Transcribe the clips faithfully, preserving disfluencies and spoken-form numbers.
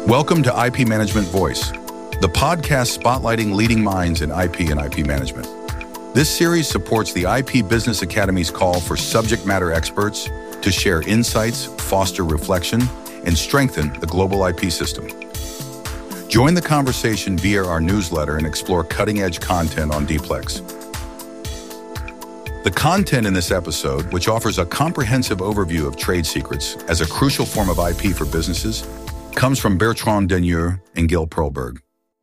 Welcome to I P Management Voice, the podcast spotlighting leading minds in I P and I P management. This series supports the I P Business Academy's call for subject matter experts to share insights, foster reflection, and strengthen the global I P system. Join the conversation via our newsletter and explore cutting-edge content on D PLEX. The content in this episode, which offers a comprehensive overview of trade secrets as a crucial form of I P for businesses, comes from Bertrand Denyer and Gil Perlberg.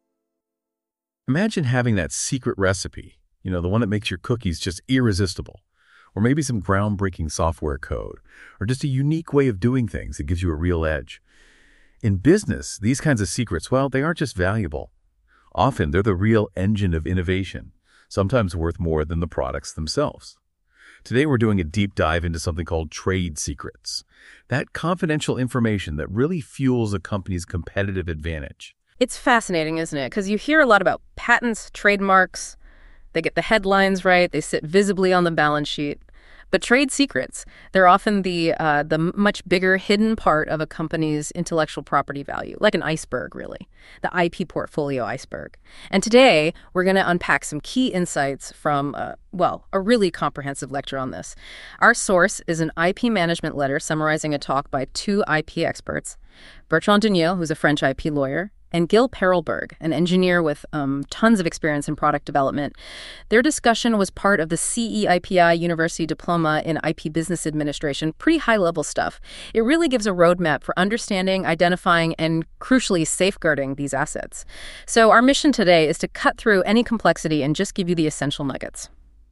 Imagine having that secret recipe, you know, the one that makes your cookies just irresistible, or maybe some groundbreaking software code, or just a unique way of doing things that gives you a real edge. In business, these kinds of secrets, well, they aren't just valuable. Often, they're the real engine of innovation, sometimes worth more than the products themselves. Today, we're doing a deep dive into something called trade secrets, that confidential information that really fuels a company's competitive advantage. It's fascinating, isn't it? Because you hear a lot about patents, trademarks. They get the headlines right. They sit visibly on the balance sheet. But trade secrets, they're often the uh, the much bigger hidden part of a company's intellectual property value, like an iceberg, really, the I P portfolio iceberg. And today, we're going to unpack some key insights from, uh, well, a really comprehensive lecture on this. Our source is an I P management letter summarizing a talk by two I P experts, Bertrand Denyer, who's a French I P lawyer, and Gil Perlberg, an engineer with um, tons of experience in product development. Their discussion was part of the C E I P I University Diploma in I P Business Administration, pretty high-level stuff. It really gives a roadmap for understanding, identifying, and crucially safeguarding these assets. So our mission today is to cut through any complexity and just give you the essential nuggets.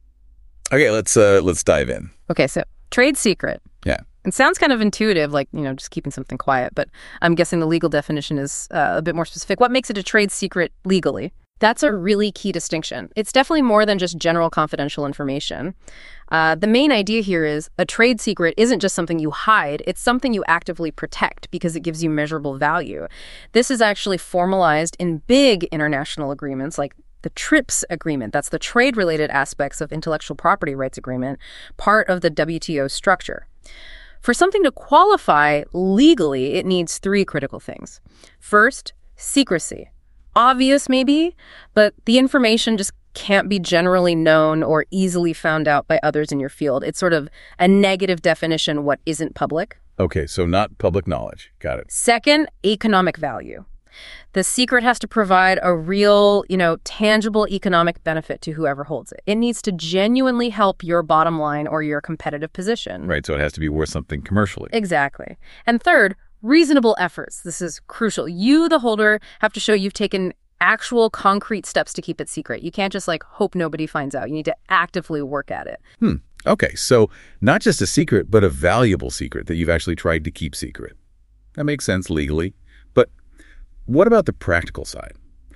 Okay, let's uh, let's dive in. Okay, so trade secret. Yeah. It sounds kind of intuitive, like, you know, just keeping something quiet, but I'm guessing the legal definition is uh, a bit more specific. What makes it a trade secret legally? That's a really key distinction. It's definitely more than just general confidential information. Uh, the main idea here is a trade secret isn't just something you hide, it's something you actively protect because it gives you measurable value. This is actually formalized in big international agreements like the TRIPS agreement. That's the trade-related aspects of intellectual property rights agreement, part of the W T O structure. For something to qualify legally, it needs three critical things. First, secrecy. Obvious, maybe, but the information just can't be generally known or easily found out by others in your field. It's sort of a negative definition, what isn't public. Okay, so not public knowledge. Got it. Second, economic value. The secret has to provide a real, you know, tangible economic benefit to whoever holds it. It needs to genuinely help your bottom line or your competitive position. Right, so it has to be worth something commercially. Exactly. And third, reasonable efforts. This is crucial. You, the holder, have to show you've taken actual concrete steps to keep it secret. You can't just, like, hope nobody finds out. You need to actively work at it. Hmm. Okay, so not just a secret, but a valuable secret that you've actually tried to keep secret. That makes sense legally. But what about the practical side?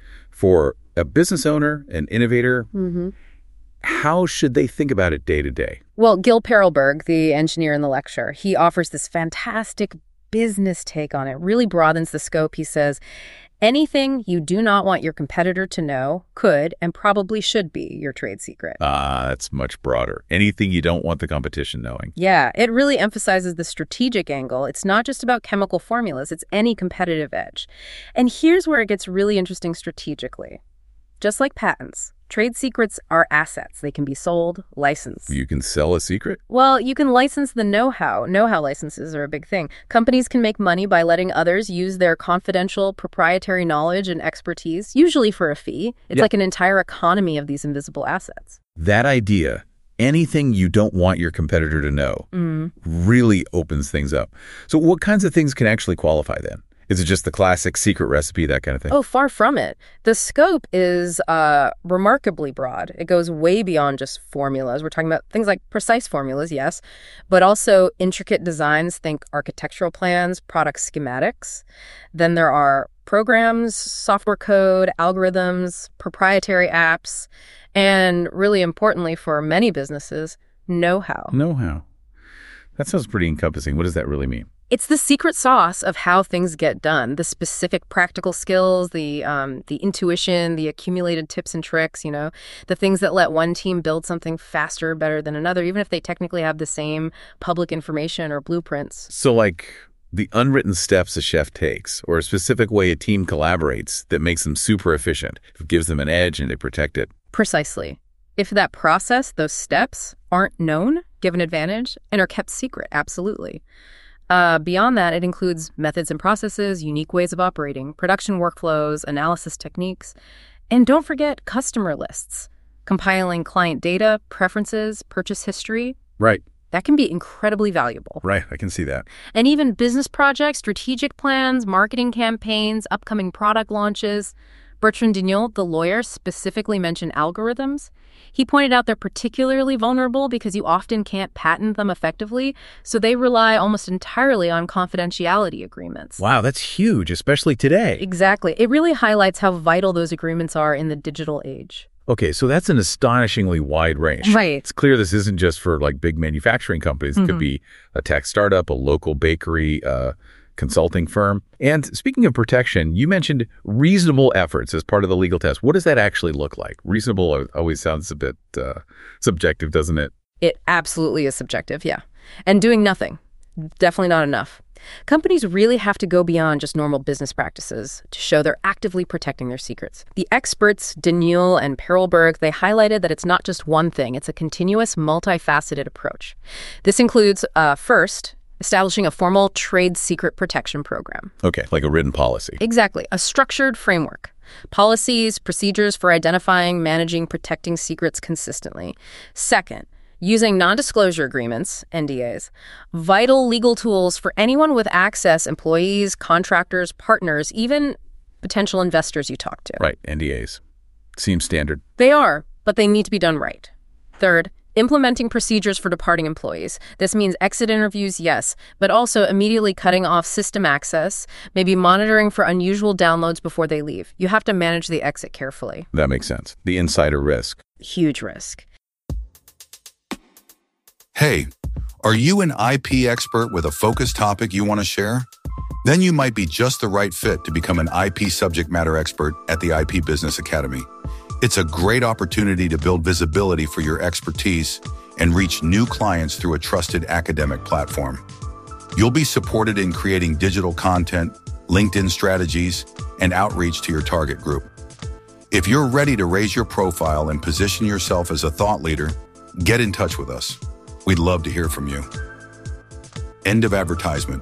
For a business owner, an innovator, mm-hmm. how should they think about it day to day? Well, Gil Perlberg, the engineer in the lecture, he offers this fantastic business take on it, really broadens the scope. He says, anything you do not want your competitor to know could and probably should be your trade secret. Ah, that's much broader. Anything you don't want the competition knowing. Yeah, it really emphasizes the strategic angle. It's not just about chemical formulas. It's any competitive edge. And here's where it gets really interesting strategically. Just like patents, trade secrets are assets. They can be sold, licensed. You can sell a secret? Well, you can license the know-how. Know-how licenses are a big thing. Companies can make money by letting others use their confidential proprietary knowledge and expertise, usually for a fee. It's yeah. like an entire economy of these invisible assets. That idea, anything you don't want your competitor to know, mm. really opens things up. So what kinds of things can actually qualify then? Is it just the classic secret recipe, that kind of thing? Oh, far from it. The scope is uh, remarkably broad. It goes way beyond just formulas. We're talking about things like precise formulas, yes, but also intricate designs. Think architectural plans, product schematics. Then there are programs, software code, algorithms, proprietary apps, and really importantly for many businesses, know-how. Know-how. That sounds pretty encompassing. What does that really mean? It's the secret sauce of how things get done, the specific practical skills, the um, the intuition, the accumulated tips and tricks, you know, the things that let one team build something faster, better than another, even if they technically have the same public information or blueprints. So like the unwritten steps a chef takes or a specific way a team collaborates that makes them super efficient, gives them an edge, and they protect it. Precisely. If that process, those steps, aren't known, give an advantage, and are kept secret, absolutely. Uh, beyond that, it includes methods and processes, unique ways of operating, production workflows, analysis techniques, and don't forget customer lists, compiling client data, preferences, purchase history. Right. That can be incredibly valuable. Right, I can see that. And even business projects, strategic plans, marketing campaigns, upcoming product launches. Bertrand Dignol, the lawyer, specifically mentioned algorithms. He pointed out they're particularly vulnerable because you often can't patent them effectively, so they rely almost entirely on confidentiality agreements. Wow, that's huge, especially today. Exactly. It really highlights how vital those agreements are in the digital age. Okay, so that's an astonishingly wide range. Right. It's clear this isn't just for like big manufacturing companies. It Mm-hmm. could be a tech startup, a local bakery, a consulting firm. And speaking of protection, you mentioned reasonable efforts as part of the legal test. What does that actually look like? Reasonable always sounds a bit uh, subjective, doesn't it? It absolutely is subjective, yeah. And doing nothing, definitely not enough. Companies really have to go beyond just normal business practices to show they're actively protecting their secrets. The experts, Dignol and Perelberg, they highlighted that it's not just one thing. It's a continuous, multifaceted approach. This includes, uh, first, establishing a formal trade secret protection program. Okay, like a written policy. Exactly, a structured framework. Policies, procedures for identifying, managing, protecting secrets consistently. Second, using non-disclosure agreements, N D As, vital legal tools for anyone with access, employees, contractors, partners, even potential investors you talk to. Right, N D As. Seems standard. They are, but they need to be done right. Third, implementing procedures for departing employees. This means exit interviews, yes, but also immediately cutting off system access, maybe monitoring for unusual downloads before they leave. You have to manage the exit carefully. That makes sense. The insider risk. Huge risk. Hey, are you an I P expert with a focused topic you want to share? Then you might be just the right fit to become an I P subject matter expert at the I P Business Academy. It's a great opportunity to build visibility for your expertise and reach new clients through a trusted academic platform. You'll be supported in creating digital content, LinkedIn strategies, and outreach to your target group. If you're ready to raise your profile and position yourself as a thought leader, get in touch with us. We'd love to hear from you. End of advertisement.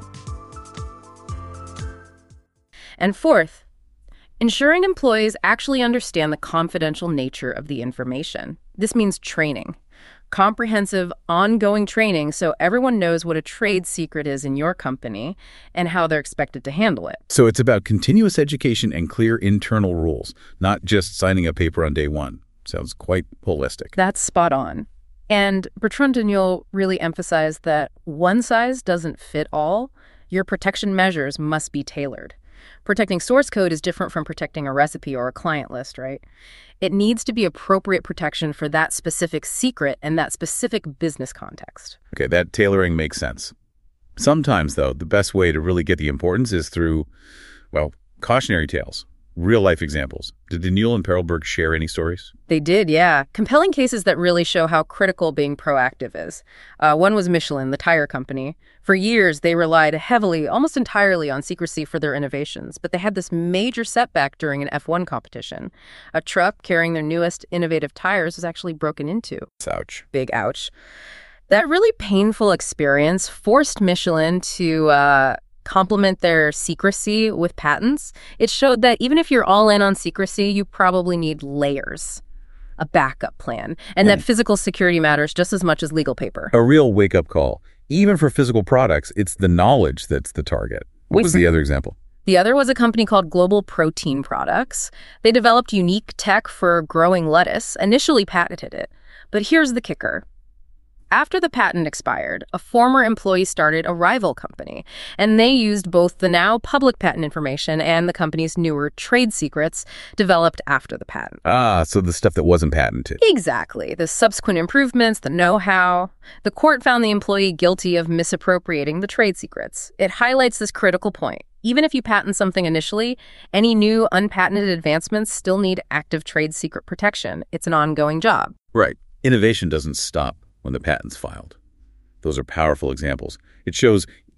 And fourth, ensuring employees actually understand the confidential nature of the information. This means training. Comprehensive, ongoing training so everyone knows what a trade secret is in your company and how they're expected to handle it. So it's about continuous education and clear internal rules, not just signing a paper on day one. Sounds quite holistic. That's spot on. And Bertrand Dignol really emphasized that one size doesn't fit all. Your protection measures must be tailored. Protecting source code is different from protecting a recipe or a client list, right? It needs to be appropriate protection for that specific secret and that specific business context. Okay, that tailoring makes sense. Sometimes, though, the best way to really get the importance is through, well, cautionary tales, real-life examples. Did Dignol and Perelberg share any stories? They did, yeah. Compelling cases that really show how critical being proactive is. Uh, one was Michelin, the tire company. For years, they relied heavily, almost entirely, on secrecy for their innovations, but they had this major setback during an F one competition. A truck carrying their newest innovative tires was actually broken into. Ouch. Big ouch. That really painful experience forced Michelin to uh, complement their secrecy with patents. It showed that even if you're all in on secrecy, you probably need layers, a backup plan, and that physical security matters just as much as legal paper. A real wake-up call. Even for physical products, it's the knowledge that's the target. What was the other example? The other was a company called Global Protein Products. They developed unique tech for growing lettuce, initially patented it. But here's the kicker. After the patent expired, a former employee started a rival company, and they used both the now public patent information and the company's newer trade secrets developed after the patent. Ah, so the stuff that wasn't patented. Exactly. The subsequent improvements, the know-how. The court found the employee guilty of misappropriating the trade secrets. It highlights this critical point. Even if you patent something initially, any new unpatented advancements still need active trade secret protection. It's an ongoing job. Right. Innovation doesn't stop when the patent's filed. Those are powerful examples. It shows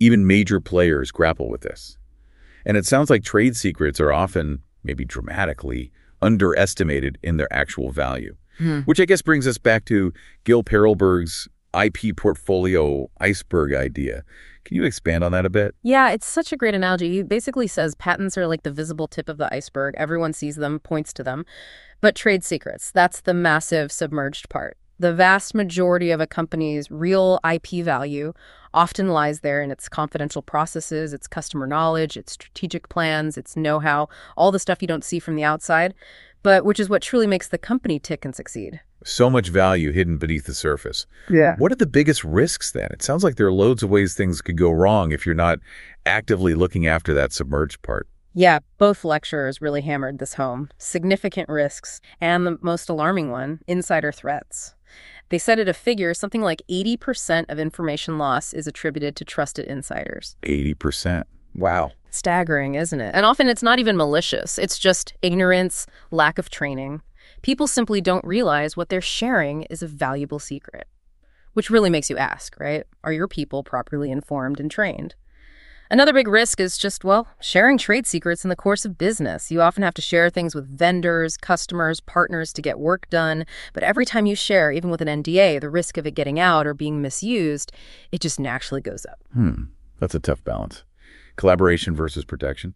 Even major players grapple with this. And it sounds like trade secrets are often, maybe dramatically, underestimated in their actual value. Hmm. Which I guess brings us back to Gil Perelberg's I P portfolio iceberg idea. Can you expand on that a bit? Yeah, it's such a great analogy. He basically says patents are like the visible tip of the iceberg. Everyone sees them, points to them. But trade secrets, that's the massive submerged part. The vast majority of a company's real I P value often lies there in its confidential processes, its customer knowledge, its strategic plans, its know-how, all the stuff you don't see from the outside, but which is what truly makes the company tick and succeed. So much value hidden beneath the surface. Yeah. What are the biggest risks then? It sounds like there are loads of ways things could go wrong if you're not actively looking after that submerged part. Yeah, both lecturers really hammered this home. Significant risks, and the most alarming one, insider threats. They cited a figure, something like eighty percent of information loss is attributed to trusted insiders. eighty percent. Wow. Staggering, isn't it? And often it's not even malicious. It's just ignorance, lack of training. People simply don't realize what they're sharing is a valuable secret. Which really makes you ask, right? Are your people properly informed and trained? Another big risk is just, well, sharing trade secrets in the course of business. You often have to share things with vendors, customers, partners to get work done. But every time you share, even with an N D A, the risk of it getting out or being misused, it just naturally goes up. Hmm. That's a tough balance. Collaboration versus protection.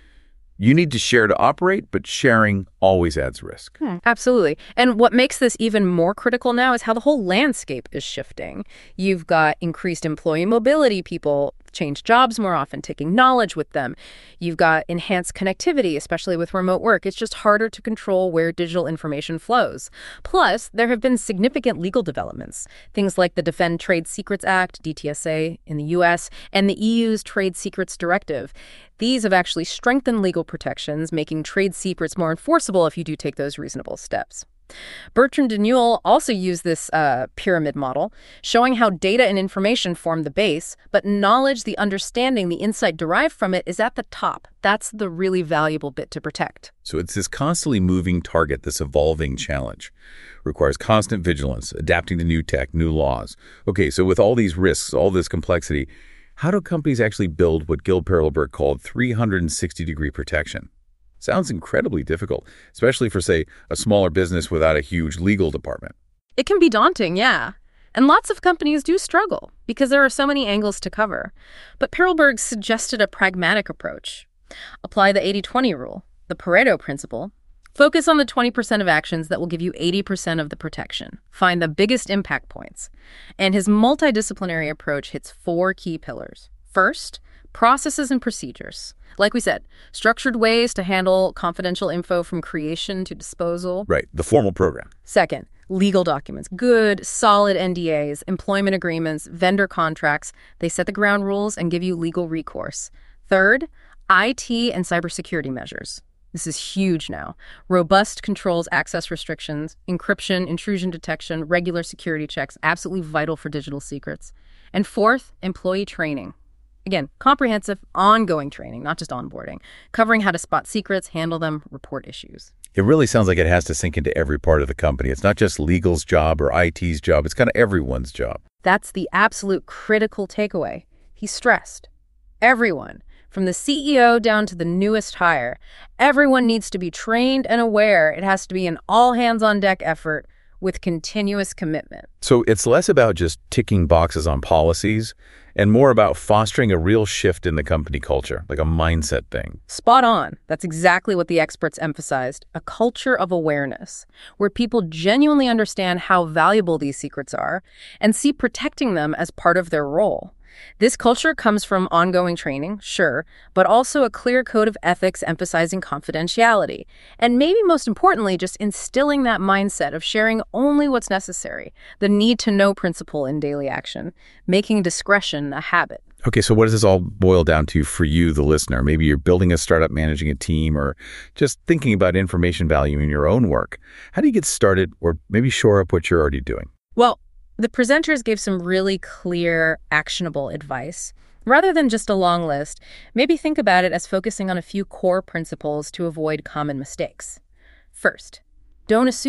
You need to share to operate, but sharing always adds risk. Hmm, absolutely. And what makes this even more critical now is how the whole landscape is shifting. You've got increased employee mobility, people change jobs more often, taking knowledge with them. You've got enhanced connectivity, especially with remote work. It's just harder to control where digital information flows. Plus, there have been significant legal developments, things like the Defend Trade Secrets Act, D T S A, in the U S, and the E U's Trade Secrets Directive. These have actually strengthened legal protections, making trade secrets more enforceable if you do take those reasonable steps. Bertrand de Newell also used this uh, pyramid model, showing how data and information form the base, but knowledge, the understanding, the insight derived from it is at the top. That's the really valuable bit to protect. So it's this constantly moving target, this evolving challenge. Requires constant vigilance, adapting to new tech, new laws. Okay, so with all these risks, all this complexity, how do companies actually build what Gil Perelberg called three hundred sixty degree protection? Sounds incredibly difficult, especially for, say, a smaller business without a huge legal department. It can be daunting, yeah. And lots of companies do struggle because there are so many angles to cover. But Perelberg suggested a pragmatic approach. Apply the eighty twenty rule, the Pareto principle. Focus on the twenty percent of actions that will give you eighty percent of the protection. Find the biggest impact points. And his multidisciplinary approach hits four key pillars. First, processes and procedures. Like we said, structured ways to handle confidential info from creation to disposal. Right, the formal program. Second, legal documents. Good, solid N D As, employment agreements, vendor contracts. They set the ground rules and give you legal recourse. Third, I T and cybersecurity measures. This is huge now. Robust controls, access restrictions, encryption, intrusion detection, regular security checks, absolutely vital for digital secrets. And fourth, employee training. Again, comprehensive, ongoing training, not just onboarding, covering how to spot secrets, handle them, report issues. It really sounds like it has to sink into every part of the company. It's not just legal's job or I T's job. It's kind of everyone's job. That's the absolute critical takeaway. He stressed. Everyone, from the C E O down to the newest hire, everyone needs to be trained and aware. It has to be an all-hands-on-deck effort with continuous commitment. So it's less about just ticking boxes on policies and more about fostering a real shift in the company culture, like a mindset thing. Spot on. That's exactly what the experts emphasized, a culture of awareness, where people genuinely understand how valuable these secrets are and see protecting them as part of their role. This culture comes from ongoing training, sure, but also a clear code of ethics emphasizing confidentiality. And maybe most importantly, just instilling that mindset of sharing only what's necessary, the need-to-know principle in daily action, making discretion a habit. Okay, so what does this all boil down to for you, the listener? Maybe you're building a startup, managing a team, or just thinking about information value in your own work. How do you get started or maybe shore up what you're already doing? Well, the presenters gave some really clear, actionable advice. Rather than just a long list, maybe think about it as focusing on a few core principles to avoid common mistakes. First, don't assume.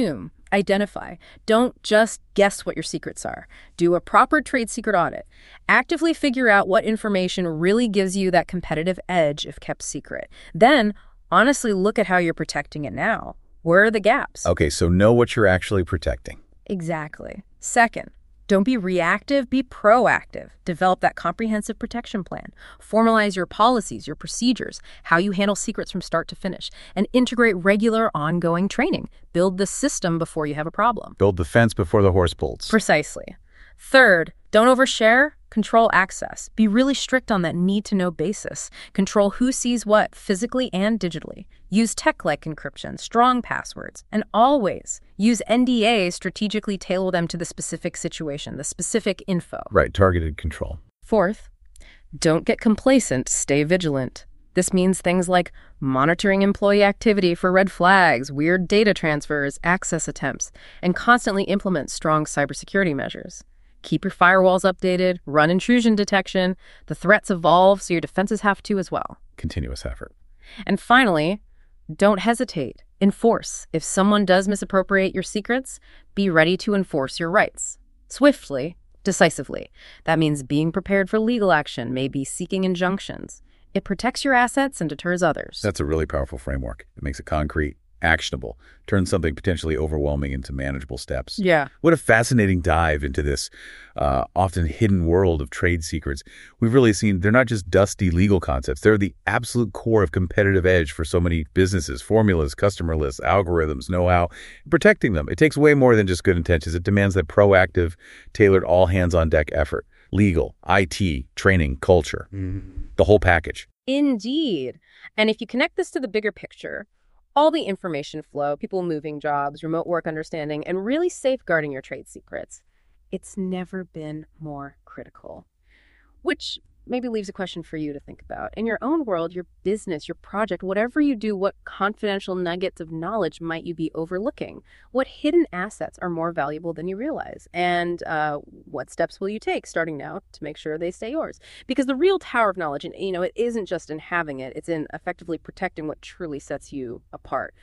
Identify. Don't just guess what your secrets are. Do a proper trade secret audit. Actively figure out what information really gives you that competitive edge if kept secret. Then, honestly look at how you're protecting it now. Where are the gaps? Okay, so know what you're actually protecting. Exactly. Second, don't be reactive, be proactive. Develop that comprehensive protection plan. Formalize your policies, your procedures, how you handle secrets from start to finish, and integrate regular ongoing training. Build the system before you have a problem. Build the fence before the horse bolts. Precisely. Third, don't overshare. Control access. Be really strict on that need-to-know basis. Control who sees what, physically and digitally. Use tech-like encryption, strong passwords, and always use N D As, strategically tailor them to the specific situation, the specific info. Right, targeted control. Fourth, don't get complacent, stay vigilant. This means things like monitoring employee activity for red flags, weird data transfers, access attempts, and constantly implement strong cybersecurity measures. Keep your firewalls updated, run intrusion detection. The threats evolve, so your defenses have to as well. Continuous effort. And finally, don't hesitate. Enforce. If someone does misappropriate your secrets, be ready to enforce your rights. Swiftly, decisively. That means being prepared for legal action, maybe seeking injunctions. It protects your assets and deters others. That's a really powerful framework. It makes it concrete, actionable, turns something potentially overwhelming into manageable steps. Yeah. What a fascinating dive into this uh, often hidden world of trade secrets. We've really seen they're not just dusty legal concepts. They're the absolute core of competitive edge for so many businesses, formulas, customer lists, algorithms, know-how. Protecting them, it takes way more than just good intentions. It demands that proactive, tailored, all-hands-on-deck effort. Legal, I T, training, culture, mm-hmm. the whole package. Indeed. And if you connect this to the bigger picture, all the information flow, people moving jobs, remote work understanding, and really safeguarding your trade secrets, it's never been more critical. Which maybe leaves a question for you to think about. In your own world, your business, your project, whatever you do, what confidential nuggets of knowledge might you be overlooking? What hidden assets are more valuable than you realize? And uh, what steps will you take starting now to make sure they stay yours? Because the real tower of knowledge, and you know, it isn't just in having it, it's in effectively protecting what truly sets you apart.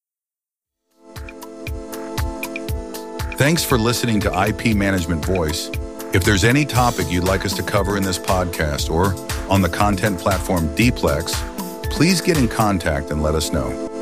Thanks for listening to I P Management Voice. If there's any topic you'd like us to cover in this podcast or on the content platform D Plex, please get in contact and let us know.